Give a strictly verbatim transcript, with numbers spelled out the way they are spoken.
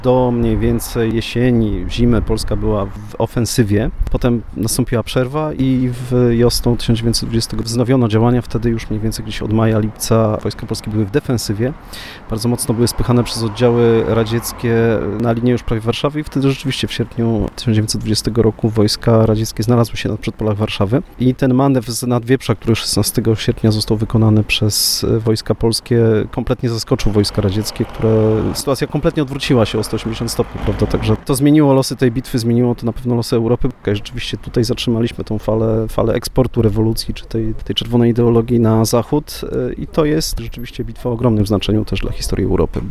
Do mniej więcej jesieni, zimy Polska była w ofensywie. Potem nastąpiła przerwa i w wiosną tysiąc dziewięćset dwudziestego wznowiono działania. Wtedy już mniej więcej gdzieś od maja, lipca wojska polskie były w defensywie. Bardzo mocno były spychane przez oddziały radzieckie na linię już prawie Warszawy i wtedy rzeczywiście w sierpniu tysiąc dziewięćset dwudziestego roku wojska radzieckie znalazły się na przedpolach Warszawy. I ten manewr z Nadwieprza, który szesnastego sierpnia został wykonany przez wojska polskie, kompletnie zaskoczył wojska radzieckie, które sytuacja kompletnie odwróciła się o sto osiemdziesiąt stopni, prawda? Także to zmieniło losy tej bitwy, zmieniło to na pewno losy Europy. Rzeczywiście tutaj zatrzymaliśmy tą falę, falę eksportu rewolucji, czy tej, tej czerwonej ideologii na zachód i to jest rzeczywiście bitwa o ogromnym znaczeniu też dla historii Europy.